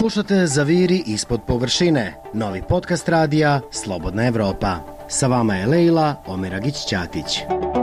Slušate Zaviri ispod površine, novi podcast radija Slobodna Evropa. Sa vama je Lejla Omeragić-Ćatić.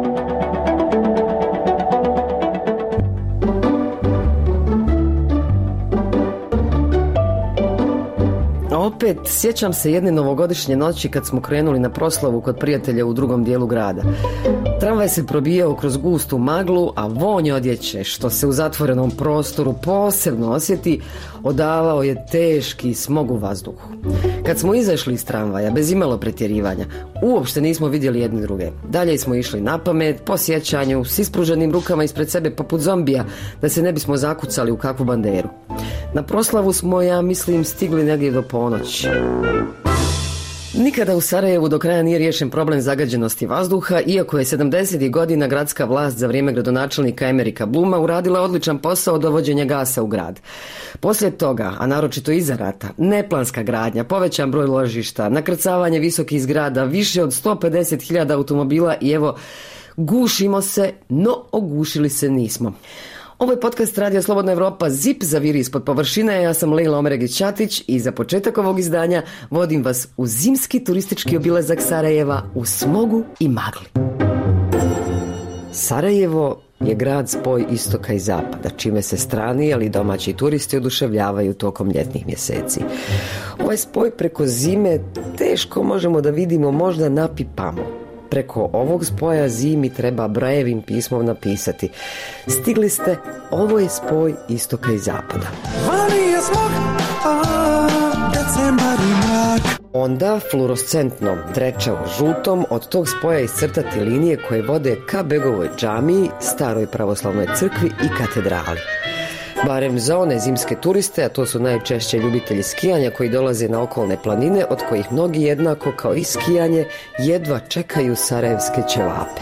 Opet sjećam se jedne novogodišnje noći kad smo krenuli na proslavu kod prijatelja u drugom dijelu grada. Tramvaj se probijao kroz gustu maglu, a vonj odjeće, što se u zatvorenom prostoru posebno osjeti, odavao je teški smog u vazduhu. Kad smo izašli iz tramvaja, bez imalo pretjerivanja, uopšte nismo vidjeli jedni druge. Dalje smo išli na pamet, po sjećanju, s ispruženim rukama ispred sebe poput zombija, da se ne bismo zakucali u kakvu banderu. Na proslavu smo, ja mislim, stigli negdje do ponoći. Nikada u Sarajevu do kraja nije riješen problem zagađenosti vazduha, iako je 70. godina gradska vlast za vrijeme gradonačelnika Emerika Bluma uradila odličan posao dovođenja gasa u grad. Poslije toga, a naročito iza rata, neplanska gradnja, povećan broj ložišta, nakrcavanje visokih zgrada, više od 150.000 automobila i evo, gušimo se, no ogušili se nismo. Ovo je podcast Radija Slobodna Evropa, ZIP Zaviri ispod površine. Ja sam Lejla Omeragić-Ćatić i za početak ovog izdanja vodim vas u zimski turistički obilazak Sarajeva u smogu i magli. Sarajevo je grad spoj istoka i zapada, čime se strani, ali domaći turisti oduševljavaju tokom ljetnih mjeseci. Ovaj spoj preko zime teško možemo da vidimo, možda napipamo. Preko ovog spoja zimi treba brajevim pismom napisati: stigli ste, ovo je spoj istoka i zapada. Onda fluorescentnom, drečavo žutom od tog spoja iscrtati linije koje vode ka Begovoj džamiji, staroj pravoslavnoj crkvi i katedrali. Barem za one zimske turiste, a to su najčešće ljubitelji skijanja koji dolaze na okolne planine, od kojih mnogi jednako kao i skijanje jedva čekaju sarajevske ćevape.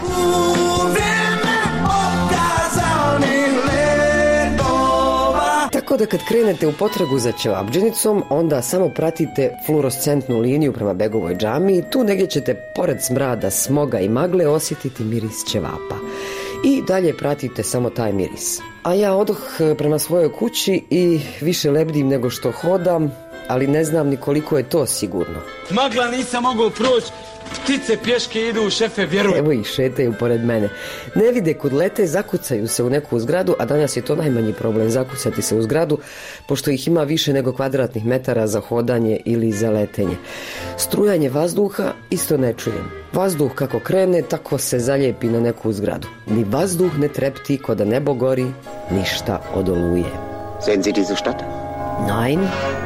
Tako da kad krenete u potragu za ćevabdžinicom, onda samo pratite fluorescentnu liniju prema Begovoj džamiji, tu negdje ćete pored smrada, smoga i magle osjetiti miris ćevapa. I dalje pratite samo taj miris. A ja odoh prema svojoj kući i više lebdim nego što hodam, ali ne znam ni koliko je to sigurno. Magla nisam mogao proći, ptice pješke idu, šefe, vjeruj. Evo ih šetaju pored mene. Ne vide kud lete, zakucaju se u neku zgradu, a danas je to najmanji problem, zakucati se u zgradu, pošto ih ima više nego kvadratnih metara za hodanje ili za letenje. Strujanje vazduha isto ne čujem. Vazduh kako krene, tako se zalijepi na neku zgradu. Ni vazduh ne trepti ko da nebo gori, ništa od oluje. Sehen Sie diese Stadt? Nein.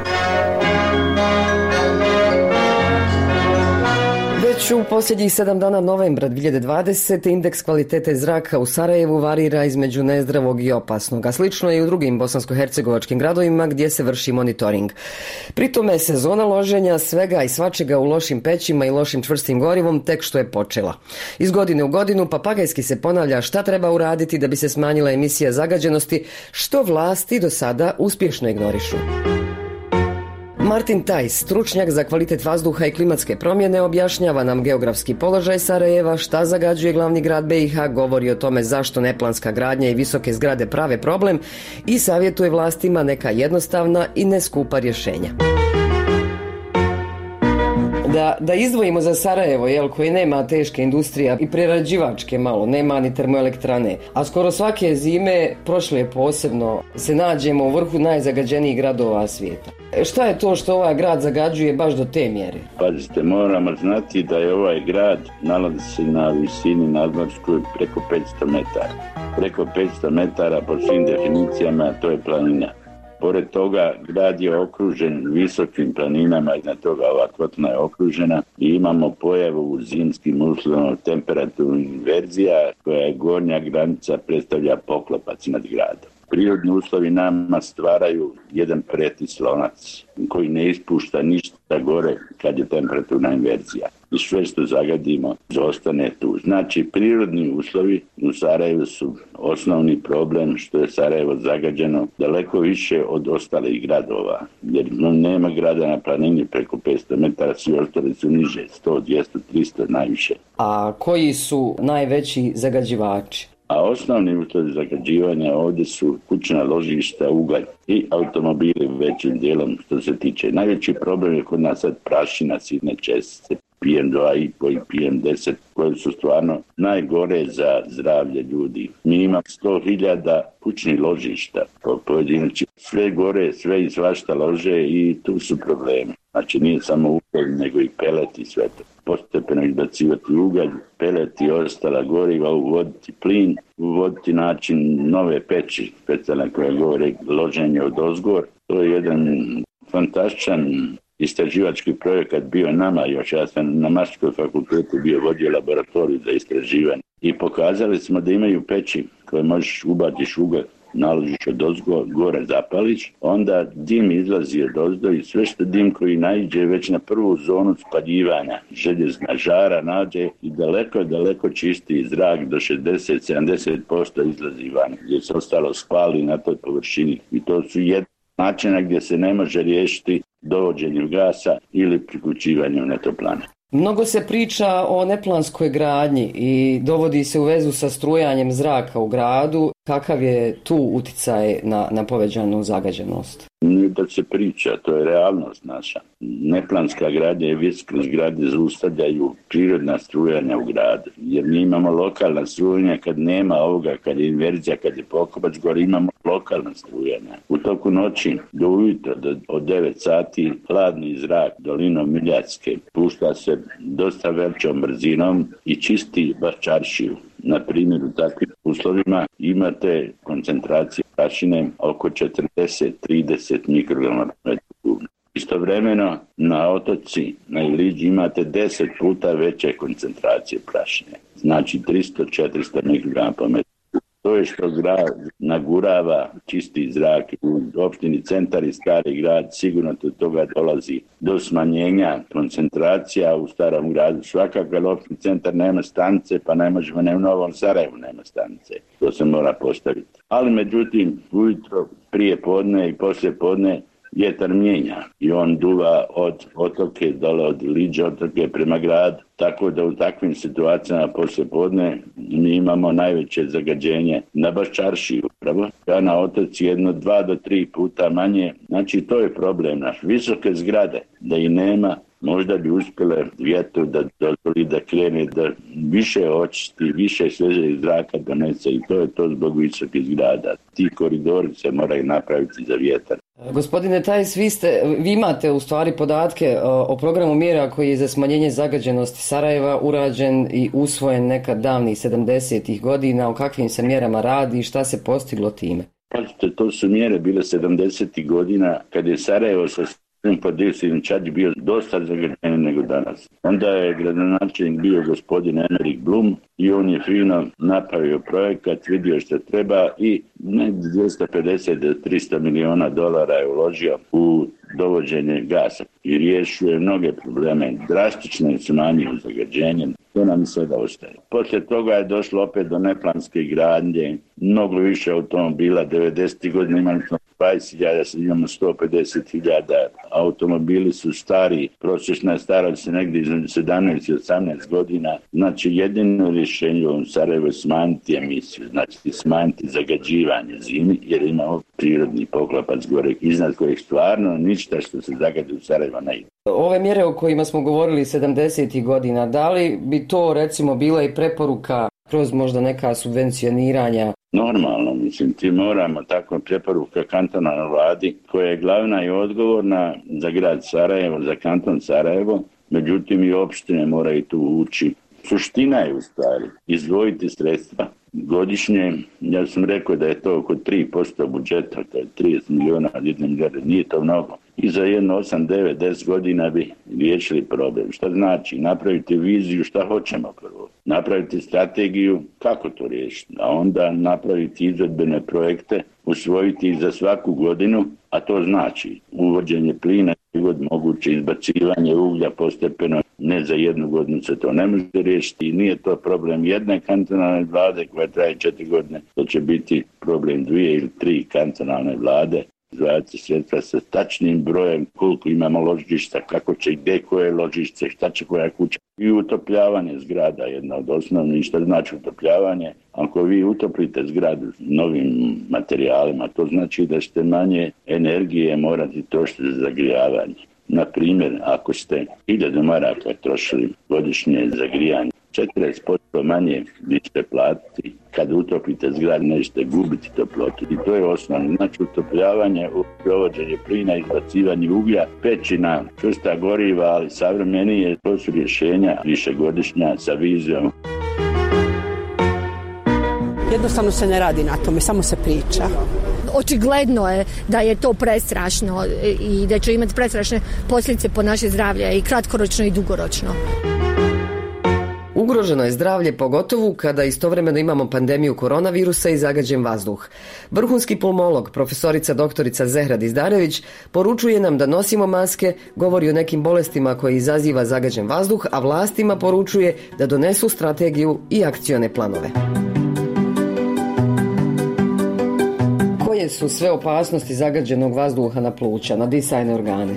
Već u posljednjih 7 dana novembra 2020. indeks kvalitete zraka u Sarajevu varira između nezdravog i opasnog, a slično je i u drugim bosansko-hercegovačkim gradovima gdje se vrši monitoring. Pri tome je sezona loženja svega i svačega u lošim pećima i lošim čvrstim gorivom tek što je počela. Iz godine u godinu papagajski se ponavlja šta treba uraditi da bi se smanjila emisija zagađenosti, što vlasti do sada uspješno ignorišu. Martin Tajs, stručnjak za kvalitet vazduha i klimatske promjene, objašnjava nam geografski položaj Sarajeva, šta zagađuje glavni grad BiH, govori o tome zašto neplanska gradnja i visoke zgrade prave problem i savjetuje vlastima neka jednostavna i neskupa rješenja. Da izdvojimo za Sarajevo, koji nema teške industrije i prerađivačke malo, nema ni termoelektrane, a skoro svake zime, prošle posebno, se nađemo u vrhu najzagađenijih gradova svijeta. Šta je to što ovaj grad zagađuje baš do te mjere? Pazite, moramo znati da je ovaj grad nalazi se na visini nadmorskoj preko 500 metara. Preko 500 metara po svim definicijama to je planina. Pored toga, grad je okružen visokim planinama, iznad toga ova kotlina je okružena i imamo pojavu u zimskim uslovima temperaturnih inverzija koja je gornja granica, predstavlja poklopac nad gradom. Prirodni uslovi nama stvaraju jedan pretis lonac koji ne ispušta ništa gore kad je temperaturna inverzija. I sve što zagadimo zostane tu. Znači, prirodni uslovi u Sarajevu su osnovni problem što je Sarajevo zagađeno daleko više od ostalih gradova. Jer nema grada na planini preko 500 metara, svi ostali su niže, 100, 200, 300 najviše. A koji su najveći zagađivači? A osnovni uzroci zagađivanja ovdje su kućna ložišta, ugalj i automobili većim dijelom što se tiče. Najveći problem je kod nas sad prašina, sitne čestice, PM2 i PM10 koje su stvarno najgore za zdravlje ljudi. Mi imamo 100.000 kućnih ložišta po pojedinači. Sve gore, sve i svašta lože i tu su problemi. Znači nije samo ugalj, nego i pelet i sve to. Postepeno izbacivati ugalj, pelet i ostala goriva, uvoditi plin, uvoditi način nove peći, specijalne koje govore loženje od ozgor. To je jedan fantastičan istraživački projekat bio nama, još ja sam na Maškoj fakultetu bio vodio laboratoriju za istraživanje i pokazali smo da imaju peći koje možeš ubatiš ugalj, naložiš od ozgo, gore zapališ, onda dim izlazi od ozdo i sve što dim koji naiđe već na prvu zonu spaljivanja željezna žara nađe i daleko čisti zrak do 60-70% izlazi van gdje se ostalo spali na toj površini i to su jedan načina gdje se ne može riješiti dovođenjem gasa ili priključivanjem na toplane. Mnogo se priča o neplanskoj gradnji i dovodi se u vezu sa strujanjem zraka u gradu. Kakav je tu uticaj na povećanu zagađenost? Nije da se priča, to je realnost naša. Neplanska gradnja i visoke zgrade zaustavljaju prirodna strujanja u gradu. Jer mi imamo lokalna strujanja kad nema ovoga, kad je inverzija, kad je pokopac gore, imamo lokalna strujanja. U toku noći do ujutro, od 9 sati, hladni zrak dolinom Miljacke pušta se dosta većom brzinom i čisti Baščaršiju. Na primjer, u takvim uslovima imate koncentracije prašine oko 40-30 mikrograma na metru kubni. Istovremeno na otoci, na Iliđi imate 10 puta veće koncentracije prašine. Znači 300-400 mikrograma po metru. To je što grad nagurava čisti zrak. U opštini Centar i Stari grad sigurno do toga dolazi do smanjenja koncentracija u starom gradu. Svakako opštini Centar nema stanice, pa ne možemo, ne u Novom Sarajevu nema stanice. To se mora postaviti. Ali međutim, ujutro, prije podne i poslije podne vjetar mijenja i on duva od otoke dole od Liđe otoke prema gradu. Tako da u takvim situacijama poslije podne mi imamo najveće zagađenje na Baščaršiji upravo. A na otoci 1, 2 do 3 puta manje. Znači to je problem naš. Visoke zgrade da i nema, možda bi uspjele vjetru da dozvoli da krene, da više očisti, više sveže zraka donese i to je to zbog visokih zgrada. Ti koridori se moraju napraviti za vjetar. Gospodine Tajs, vi imate u stvari podatke o programu mjera koji je za smanjenje zagađenosti Sarajeva urađen i usvojen nekad davnih 70-ih godina. O kakvim se mjerama radi i šta se postiglo time? Pazite, to su mjere bile 70-ih godina kad je Sarajevo sa podioksidnim čađi bio dosta zagađen nego danas. Onda je gradonačelnik bio gospodin Emerik Blum i on je fino napravio projekat, vidio što treba i 250 do 300 milijuna dolara je uložio u dovođenje gasa i riješio je mnoge probleme. Drastično je smanjio zagađenje. To nam sada ostaje. Poslije toga je došlo opet do neplanske gradnje, mnogo više automobila. 90. godina imali smo 20.000, sad imamo 150.000. Automobili su stari, prosječna starost je negdje između 17 i 18 godina. Znači jedino rješenje u Sarajevu je smanjiti emisiju, znači smanjiti zagađivanje zimi, jer imamo prirodni poklopac gore iznad kojeg stvarno ništa što se zagadi u Sarajevo ne ide. Ove mjere o kojima smo govorili 70. godina, da li bi to recimo bila i preporuka kroz možda neka subvencioniranja? Normalno, mislim, ti moramo tako preporuka kantonalnoj vladi koja je glavna i odgovorna za grad Sarajevo, za kanton Sarajevo, međutim i opštine moraju tu ući. Suština je u stvari izdvojiti sredstva godišnje. Ja sam rekao da je to oko 3% budžeta, to je 30 milijuna od 1 milijarde, nije to mnogo. I za 8, 9, 10 godina bi riješili problem. Šta znači? Napraviti viziju šta hoćemo prvo. Napraviti strategiju kako to riješiti. A onda napraviti izvedbene projekte, usvojiti za svaku godinu, a to znači uvođenje plina i god moguće izbacivanje uglja postepeno. Ne za 1 godinu se to ne može riješiti i nije to problem jedne kantonalne vlade koja traje 4 godine. To će biti problem 2 ili 3 kantonalne vlade. Izdvajati sredstva sa tačnim brojem koliko imamo ložišta, kako će gdje koje ložište, šta će koja kuća. I utopljavanje zgrada jedna od osnovnih, što znači utopljavanje, Ako vi utoplite zgradu novim materijalima, to znači da ćete manje energije morati trošiti za zagrijavanje. Na primjer, ako ste 1000 maraka trošili godišnje za grijanje, 40% manje vi ćete platiti. Kad utopite zgradu, nećete gubiti toplotu. I to je osnovno. Znači, utopljavanje, provođenje plina, izbacivanje uglja, pećina, čvrsta goriva, ali savremenije, to su rješenja višegodišnja sa vizijom. Jednostavno se ne radi na tome, samo se priča. Očigledno je da je to prestrašno i da će imati prestrašne posljedice po naše zdravlje i kratkoročno i dugoročno. Ugroženo je zdravlje pogotovo kada istovremeno imamo pandemiju koronavirusa i zagađen vazduh. Vrhunski pulmolog, profesorica doktorica Zehra Dizdarević, poručuje nam da nosimo maske, govori o nekim bolestima koje izaziva zagađen vazduh, a vlastima poručuje da donesu strategiju i akcione planove. Koje su sve opasnosti zagađenog vazduha na pluća, na disajne organe?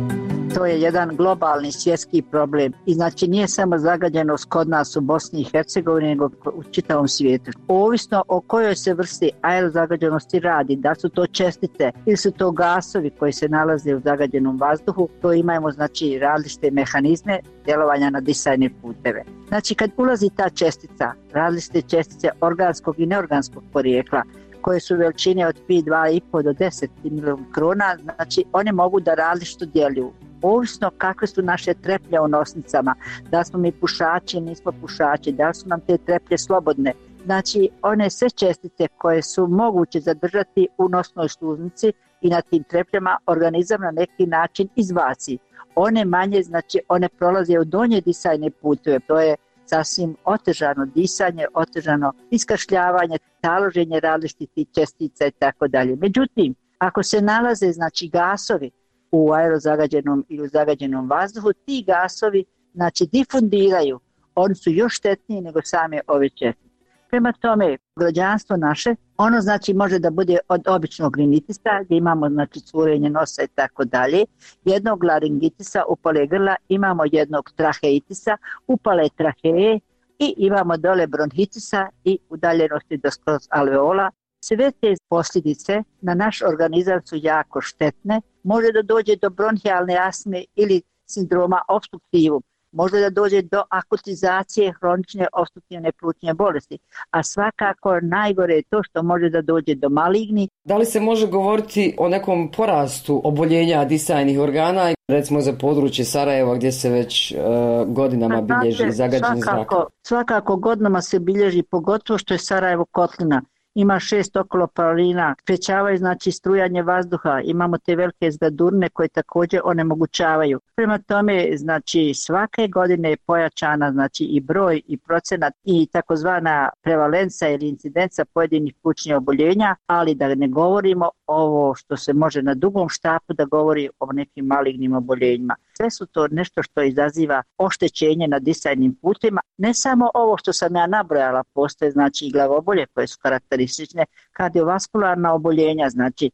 To je jedan globalni svjetski problem i znači nije samo zagađenost kod nas u Bosni i Hercegovini, nego u čitavom svijetu. Ovisno o kojoj se vrsti aerozagađenosti radi, da su to čestice ili su to gasovi koji se nalaze u zagađenom vazduhu, to imamo znači različite mehanizme djelovanja na disajne puteve. Znači kad ulazi ta čestica, različite čestice organskog i neorganskog porijekla, koje su veličine od pi 2,5 do 10 mikrona, znači one mogu da različito djeluju. Ovisno kakve su naše treplje u nosnicama, da smo mi pušači, nismo pušači, da su nam te treplje slobodne. Znači one sve čestice koje su moguće zadržati u nosnoj sluznici i na tim trepljama organizam na neki način izbaci. One manje, znači one prolaze u donje disajne puteve, to je sasvim otežano disanje, otežano iskašljavanje, taloženje različitih čestica i tako dalje. Međutim, ako se nalaze znači gasovi u aerozagađenom ili u zagađenom vazduhu, ti gasovi znači difundiraju, oni su još štetniji nego same ove čestice. Prema tome, građanstvo naše, ono znači može da bude od običnog rinitisa, gdje imamo znači curenje nosa i tako dalje, jednog laringitisa, upale grla, imamo jednog traheitisa, upale traheje i imamo dole bronhitisa i udaljenosti do skroz alveola. Sve te posljedice na naš organizam su jako štetne, može da dođe do bronhijalne astme ili sindroma obstruktivum, može da dođe do akutizacije hronične opstruktivne plućne bolesti, a svakako najgore je to što može da dođe do maligni. Da li se može govoriti o nekom porastu oboljenja disajnih organa, recimo za područje Sarajeva gdje se već godinama bilježi zagađen zrak? Svakako godinama se bilježi, pogotovo što je Sarajevo kotlina. Ima 6 okoloparolina, sprečavaju znači strujanje vazduha, imamo te velike zgadurne koje također onemogućavaju. Prema tome, znači svake godine je pojačana znači i broj i procenat i takozvana prevalenca ili incidenca pojedinih plućnih oboljenja, ali da ne govorimo ovo što se može na dugom štapu da govori o nekim malignim oboljenjima. Sve su to nešto što izaziva oštećenje na disajnim putima. Ne samo ovo što sam ja nabrojala, postoje znači i glavobolje koje su karakteristične, kardiovaskularna oboljenja, znači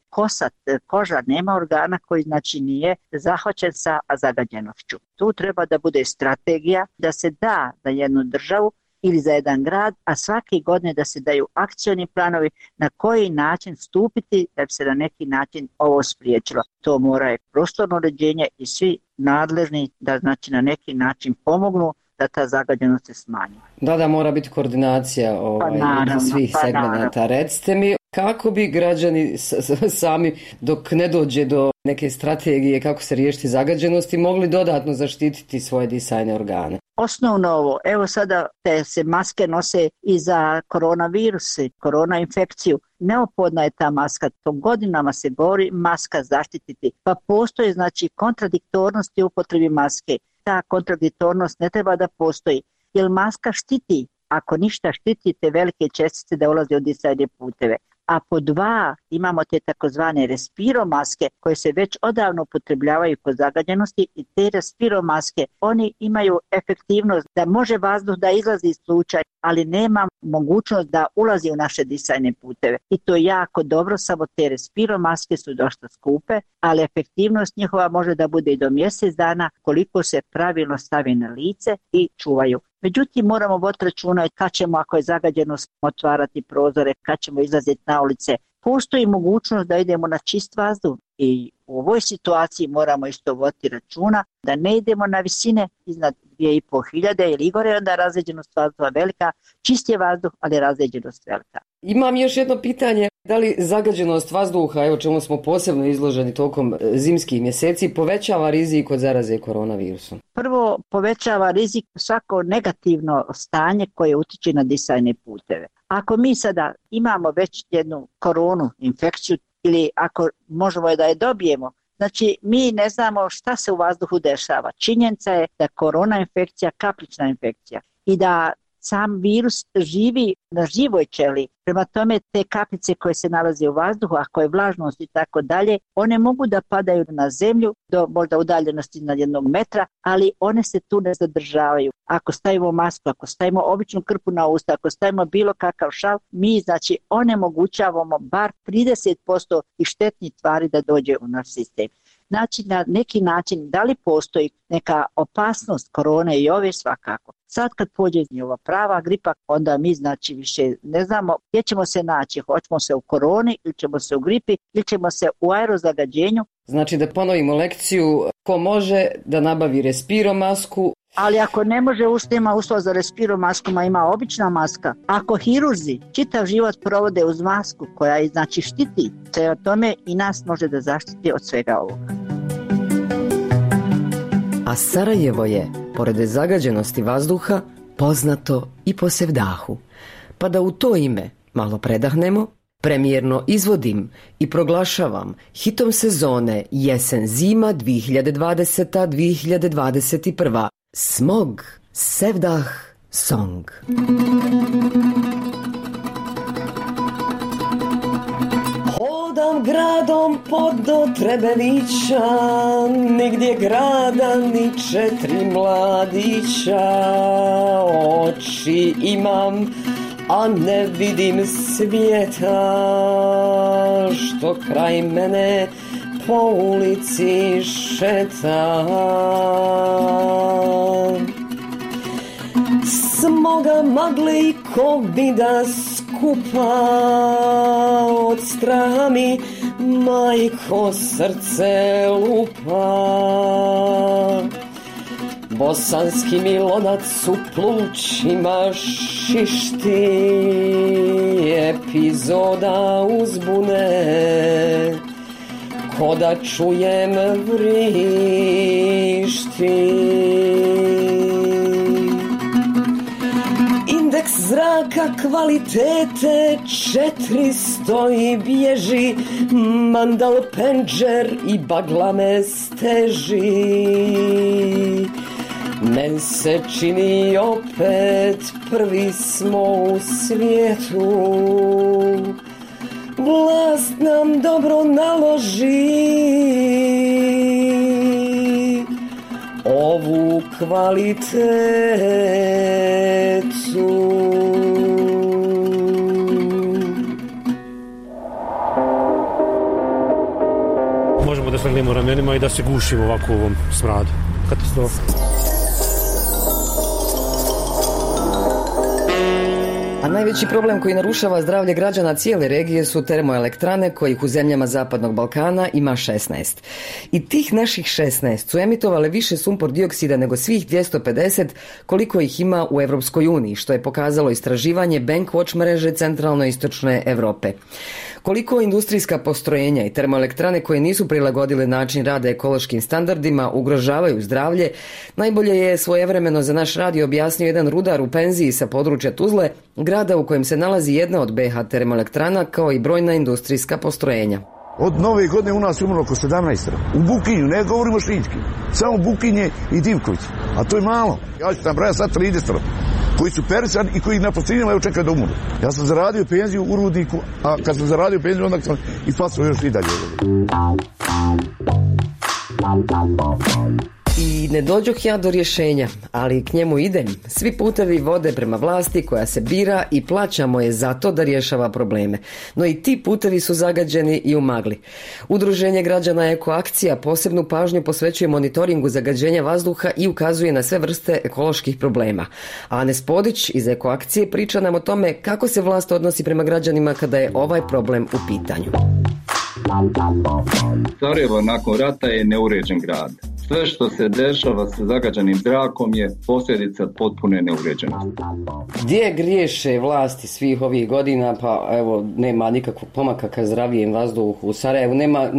koža, nema organa koji znači nije zahvaćen sa zagađenošću. Tu treba da bude strategija da se da za jednu državu ili za jedan grad, a svake godine da se daju akcioni planovi na koji način stupiti da bi se na neki način ovo spriječilo. To mora je prostorno uređenje i svi nadležni da znači na neki način pomognu da ta zagađenost se smanji. Da, mora biti koordinacija svih segmenata. Recite mi, kako bi građani sami, dok ne dođe do neke strategije kako se riješiti zagađenosti, mogli dodatno zaštititi svoje disajne organe? Osnovno ovo, evo sada te se maske nose i za koronavirus, korona infekciju. Neophodna je ta maska, to godinama se govori maska zaštititi, pa postoje znači kontradiktornosti u upotrebi maske. Ta kontradiktornost ne treba da postoji, jer maska štiti, ako ništa štiti te velike čestice da ulaze u disajne puteve. A po 2 imamo te takozvane respiromaske koje se već odavno upotrebljavaju kod zagađenosti i te respiromaske, oni imaju efektivnost da može vazduh da izlazi iz pluća, ali nema mogućnost da ulazi u naše disajne puteve. I to je jako dobro, samo te respiromaske su dosta skupe, ali efektivnost njihova može da bude i do mjesec dana koliko se pravilno stavi na lice i čuvaju. Međutim, moramo voditi računa kad ćemo, ako je zagađeno, otvarati prozore, kad ćemo izlaziti na ulice. Postoji mogućnost da idemo na čist vazduh i u ovoj situaciji moramo isto voditi računa da ne idemo na visine iznad 2500 ili gore, onda razređenost vazduha velika, čist je vazduh, ali razređenost velika. Imam još jedno pitanje, da li zagađenost vazduha, evo čemu smo posebno izloženi tokom zimskih mjeseci, povećava rizik od zaraze koronavirusom? Prvo, povećava rizik svako negativno stanje koje utiče na disajne puteve. Ako mi sada imamo već jednu koronu infekciju ili ako možemo da je dobijemo, znači mi ne znamo šta se u vazduhu dešava. Činjenica je da korona infekcija, kaplična infekcija i da sam virus živi na živoj ćeliji. Prema tome te kapljice koje se nalaze u vazduhu, ako je vlažnost i tako dalje, one mogu da padaju na zemlju do možda udaljenosti na 1 metra, ali one se tu ne zadržavaju. Ako stavimo masku, ako stavimo običnu krpu na usta, ako stavimo bilo kakav šal, mi znači onemogućavamo bar 30% i štetnih tvari da dođe u naš sistem. Znači na neki način da li postoji neka opasnost korone i ove svakako. Sad kad pođe ova prava gripa, onda mi znači više ne znamo gdje ćemo se naći. Hoćemo se u koroni ili ćemo se u gripi ili ćemo se u aerozagađenju. Znači da ponovimo lekciju, ko može da nabavi respiromasku. Ali ako ne može, nema uslova za respiromasku, ima obična maska. Ako hirurzi čitav život provode uz masku koja je znači štiti, te o tome i nas može da zaštiti od svega ovoga. A Sarajevo je, pored zagađenosti vazduha, poznato i po sevdahu. Pa da u to ime malo predahnemo, premijerno izvodim i proglašavam hitom sezone jesen-zima 2020-2021. Smog Sevdah Song. Hodam gradom do Trebevića, nigdje grada ni 4 mladića. Oči imam, a ne vidim svijeta, što kraj mene po ulici šeta. Smoga, magle i kovida skupa, od straha mi majko srce lupa. Bosanski mi lonac u plućima šišti, epizoda uzbune, ko da čujem vrišti. Indeks zraka kvalitete 400 i bježi, mandal penđer i bagla me steži. Men se čini opet prvi smo u svijetu, vlast nam dobro naloži ovu kvalitetu. Možemo da svrnemo ramenima i da se gušimo ovako u ovom smradu. Katastrofa. A najveći problem koji narušava zdravlje građana cijele regije su termoelektrane kojih u zemljama Zapadnog Balkana ima 16. I tih naših 16 su emitovale više sumpor dioksida nego svih 250 koliko ih ima u Europskoj uniji, što je pokazalo istraživanje Bankwatch mreže centralno-istočne Europe. Koliko industrijska postrojenja i termoelektrane koje nisu prilagodile način rada ekološkim standardima ugrožavaju zdravlje, najbolje je svojevremeno za naš radio objasnio jedan rudar u penziji sa područja Tuzle, grada u kojem se nalazi jedna od BH termoelektrana kao i brojna industrijska postrojenja. Od nove godine u nas je umrlo oko 17. U Bukinju, ne govorimo Šički, samo Bukinje i Divković, a to je malo. Ja ću tam brajati sad 30 koji su perisan i koji na posljednjima evo čekaju da umru. Ja sam zaradio penziju u rudniku, a kad sam zaradio penziju onda sam i pasao još i dalje. I ne dođoh ja do rješenja, ali k njemu idem. Svi putevi vode prema vlasti koja se bira i plaćamo je zato da rješava probleme. No i ti putevi su zagađeni i u magli. Udruženje građana Ekoakcija posebnu pažnju posvećuje monitoringu zagađenja vazduha i ukazuje na sve vrste ekoloških problema. A Ane Spodić iz Ekoakcije priča nam o tome kako se vlast odnosi prema građanima kada je ovaj problem u pitanju. Sarajevo nakon rata je neuređen grad. Sve što se dešava sa zagađenim zrakom je posljedica potpune neuređenosti. Gdje griješe vlasti svih ovih godina, pa evo nema nikakvog pomaka ka zdravijem vazduhu u Sarajevu,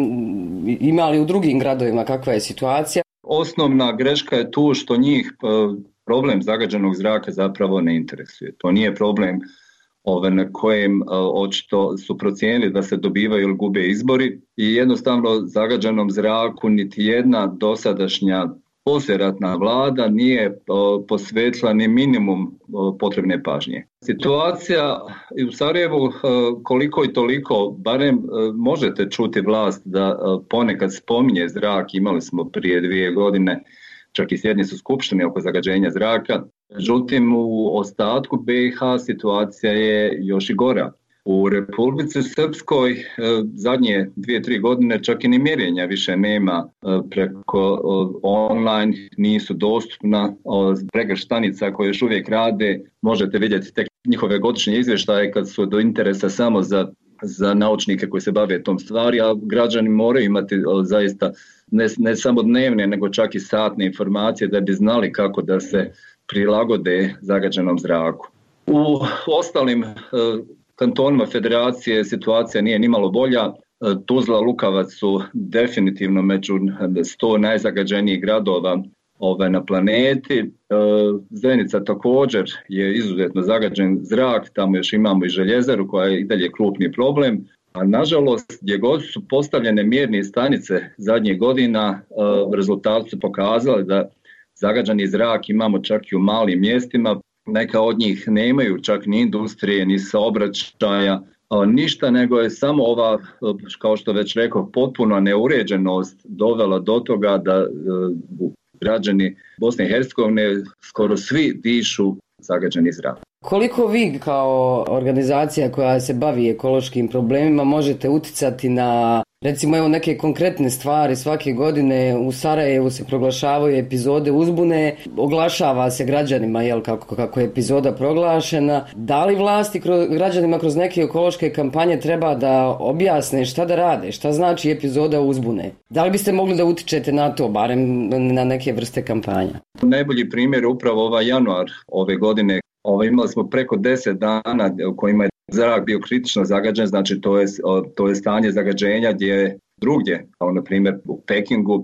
ima li u drugim gradovima kakva je situacija? Osnovna greška je tu što njih problem zagađenog zraka zapravo ne interesuje. To nije problem na kojem očito su procijenili da se dobivaju ili gube izbori i jednostavno zagađenom zraku niti jedna dosadašnja poslijeratna vlada nije posvetila ni minimum potrebne pažnje. Situacija u Sarajevu koliko i toliko, barem možete čuti vlast da ponekad spominje zrak, imali smo prije 2 godine čak i sjednicu skupštine oko zagađenja zraka. Međutim, u ostatku BiH situacija je još i gora. U Republici Srpskoj zadnje 2-3 godine čak i ni mjerenja više nema preko online, nisu dostupna. Pregršt stanica koje još uvijek rade, možete vidjeti tek njihove godišnje izvještaje kad su do interesa samo za naučnike koji se bave tom stvari, a građani moraju imati zaista ne samo dnevne, nego čak i satne informacije da bi znali kako da se prilagode zagađenom zraku. U ostalim kantonima federacije situacija nije nimalo bolja. Tuzla, Lukavac su definitivno među 100 najzagađenijih gradova na planeti. Zenica također je izuzetno zagađen zrak, tamo još imamo i željezaru koja je i dalje krupni problem. A nažalost, gdje god su postavljene mjerne stanice zadnjih godina, rezultati su pokazali da zagađeni zrak imamo čak i u malim mjestima. Neka od njih nemaju čak ni industrije, ni saobraćaja, ništa, nego je samo ova, kao što već rekao, potpuna neuređenost dovela do toga da građani Bosne i Hercegovine skoro svi dišu zagađeni zrak. Koliko vi kao organizacija koja se bavi ekološkim problemima možete utjecati na, recimo, evo neke konkretne stvari? Svake godine u Sarajevu se proglašavaju epizode uzbune, oglašava se građanima kako je epizoda proglašena. Da li vlasti građanima kroz neke ekološke kampanje treba da objasne šta da rade, šta znači epizoda uzbune? Da li biste mogli da utičete na to, barem na neke vrste kampanja? Najbolji primjer je upravo ovaj januar ove godine. Imali smo preko 10 dana u kojima je zrak bio kritično zagađen, znači to je stanje zagađenja gdje je drugdje, kao na primjer u Pekingu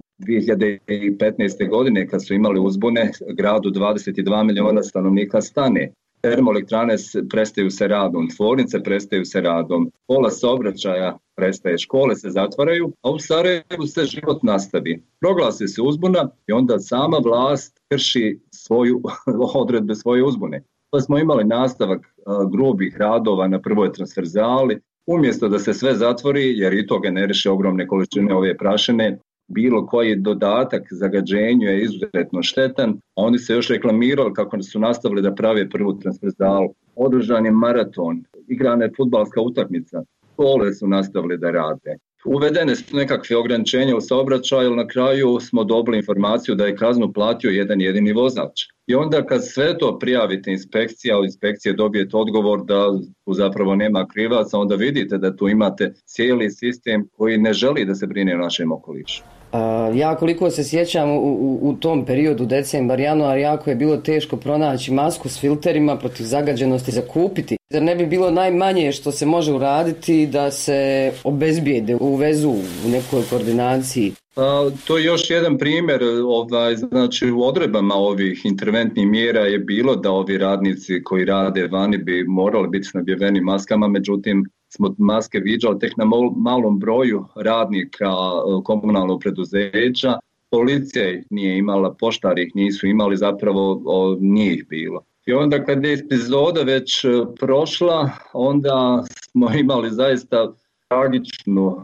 2015. godine kad su imali uzbune, gradu 22 milijuna stanovnika stane. Termoelektrane prestaju se radom, tvornice prestaju se radom, pola saobraćaja prestaje, škole se zatvaraju, a u Sarajevu se život nastavi. Proglasi se uzbuna i onda sama vlast krši odredbe svoje uzbune. Pa smo imali nastavak grubih radova na prvoj transverzali, umjesto da se sve zatvori, jer i to generiše ogromne količine ove prašine, bilo koji dodatak zagađenju je izuzetno štetan, a oni se još reklamirali kako su nastavili da prave prvu transverzalu. Održan je maraton, igrana je fudbalska utakmica, škole su nastavili da rade. Uvedene su nekakve ograničenja u saobraćaju, ali na kraju smo dobili informaciju da je kaznu platio jedan jedini vozač. I onda kad sve to prijavite inspekcija, od inspekcije dobijete odgovor da tu zapravo nema krivaca, onda vidite da tu imate cijeli sistem koji ne želi da se brine o našem okolišu. Ja koliko se sjećam u tom periodu decembar, januar, jako je bilo teško pronaći masku s filterima protiv zagađenosti za kupiti. Zar ne bi bilo najmanje što se može uraditi da se obezbijede, uvezu u nekoj koordinaciji? To je još jedan primjer, znači u odredbama ovih interventnih mjera je bilo da ovi radnici koji rade vani bi morali biti snabdjeveni maskama, međutim smo maske viđali tek na malom broju radnika komunalnog preduzeća. Policija nije imala, poštari ih nisu imali, zapravo nije ih bilo. I onda kad je epizoda već prošla, onda smo imali zaista tragičnu,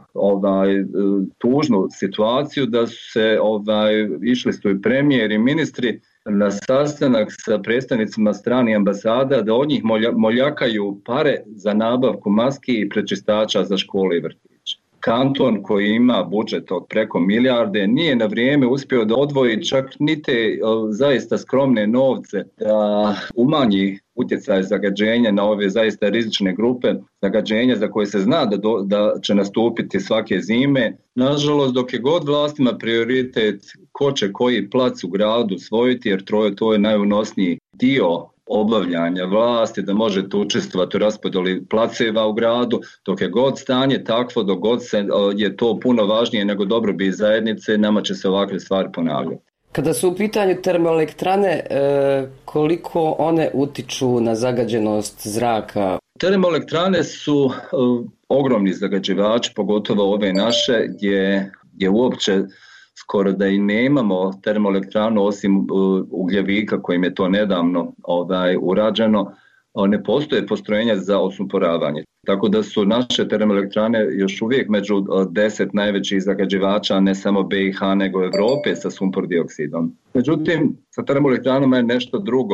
tužnu situaciju da su se išli su i premijer i ministri na sastanak sa predstavnicima stranih ambasada da od njih moljakaju pare za nabavku maski i prečistača za škole i vrtiće. Kanton koji ima budžet od preko milijarde nije na vrijeme uspio da odvoji čak ni te zaista skromne novce da umanji utjecaj zagađenja na ove zaista rizične grupe zagađenja za koje se zna da će nastupiti svake zime. Nažalost, dok je god vlastima prioritet ko će koji plac u gradu osvojiti, jer to je najunosniji dio obavljanja vlasti, da možete učestvovati u raspodjeli placeva u gradu, dok je god stanje takvo, dok god je to puno važnije nego dobrobit zajednice, nama će se ovakve stvari ponavljati. Kada su u pitanju termoelektrane, koliko one utiču na zagađenost zraka? Termoelektrane su ogromni zagađivači, pogotovo ove naše, gdje uopće skoro da i nemamo termoelektranu osim ugljevika kojim je to nedavno urađeno, ne postoje postrojenja za odsumporavanje. Tako da su naše termoelektrane još uvijek među 10 najvećih zagađivača ne samo BiH nego Europe sa sumpor dioksidom. Međutim, sa termoelektranama je nešto drugo.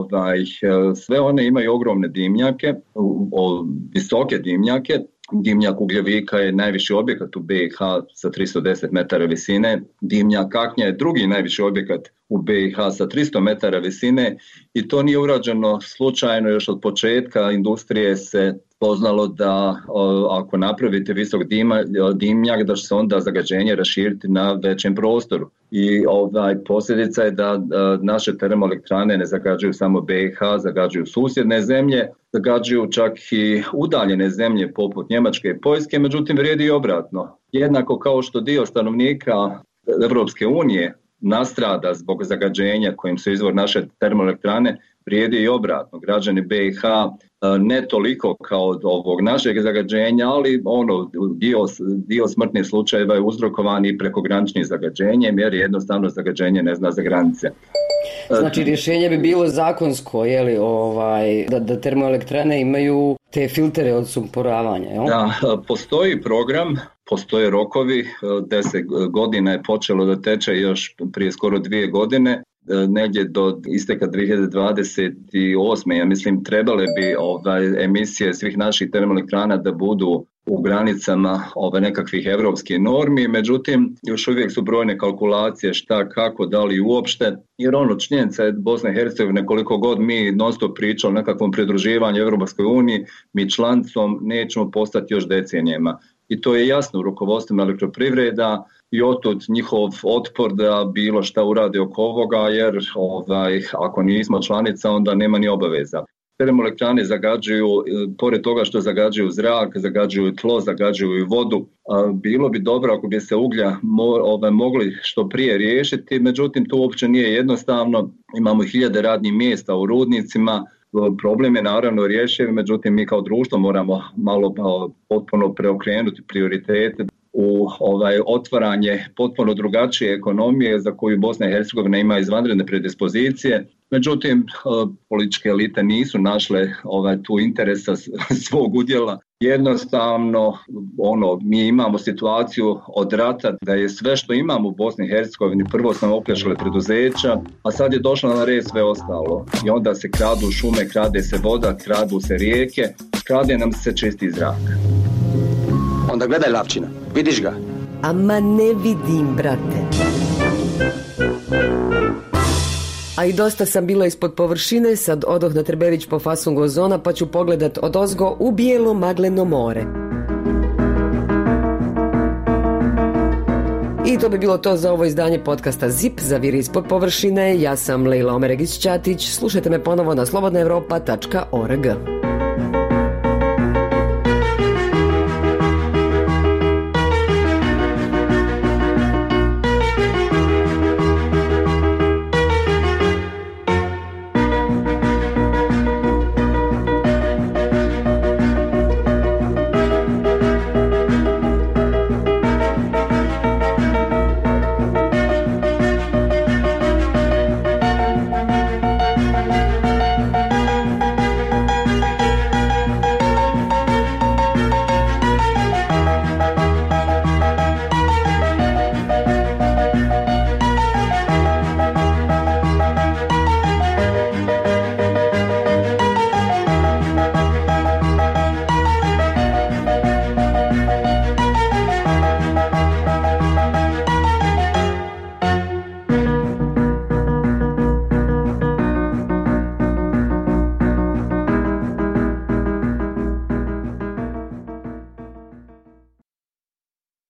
Sve one imaju ogromne dimnjake, visoke dimnjake. Dimnjak ugljevika je najviši objekat u BiH sa 310 metara visine. Dimnjak aknja je drugi najviši objekat u BiH sa 300 metara visine i to nije urađeno slučajno. Još od početka industrije se poznalo da ako napravite visok dimnjak da će se onda zagađenje raširiti na većem prostoru. I posljedica je da naše termoelektrane ne zagađuju samo BiH, zagađuju susjedne zemlje, zagađuju čak i udaljene zemlje poput Njemačke i Poljske, međutim vrijedi i obratno. Jednako kao što dio stanovnika Europske unije nastrada zbog zagađenja kojim su izvor naše termoelektrane, vrijedi i obratno. Građani BiH ne toliko kao od ovog našeg zagađenja, ali dio smrtnih slučajeva je uzrokovan i prekograničnim zagađenjem, jer jednostavno zagađenje ne zna za granice. Znači rješenje bi bilo zakonsko, da termoelektrane imaju te filtere od sumporavanja, jel? Da, postoji program, postoje rokovi, 10 godina je počelo da teče još prije skoro 2 godine, negdje do isteka 2028. Ja mislim trebale bi emisije svih naših termoelektrana da budu u granicama nekakvih europskih normi, međutim još uvijek su brojne kalkulacije šta, kako, da li uopšte, jer činjenica je Bosna i Hercegovina, koliko god mi non stop pričamo o nekakvom pridruživanju Europskoj uniji, mi članicom nećemo postati još decenijama. I to je jasno u rukovodstvima elektroprivreda i otud njihov otpor da bilo šta uradi oko ovoga, jer ako nismo članica onda nema ni obaveza. Termoelektrane zagađuju, pored toga što zagađuju zrak, zagađuju tlo, zagađuju i vodu. Bilo bi dobro ako bi se uglja mogli što prije riješiti, međutim to uopće nije jednostavno. Imamo 1000 radnih mjesta u rudnicima, problem je naravno rješiv, međutim mi kao društvo moramo malo potpuno preokrenuti prioritete u otvaranje potpuno drugačije ekonomije za koju Bosna i Hercegovina ima izvanredne predispozicije. Međutim, političke elite nisu našle tu interesa svog udjela. Jednostavno, mi imamo situaciju od rata da je sve što imamo u Bosni i Hercegovini, prvo smo opljačkali preduzeća, a sad je došlo na red sve ostalo. I onda se kradu šume, krade se voda, kradu se rijeke, krade nam se čisti zrak. Onda gledaj Lavčina, vidiš ga? Ama ne vidim, brate. A i dosta sam bila ispod površine, sad odoh na Trbević po fasungu ozona pa ću pogledat odozgo u bijelo magleno more. I to bi bilo to za ovo izdanje podcasta ZIP, Zaviri ispod površine. Ja sam Lejla Omeregić-Ćatić, slušajte me ponovo na slobodnaevropa.org.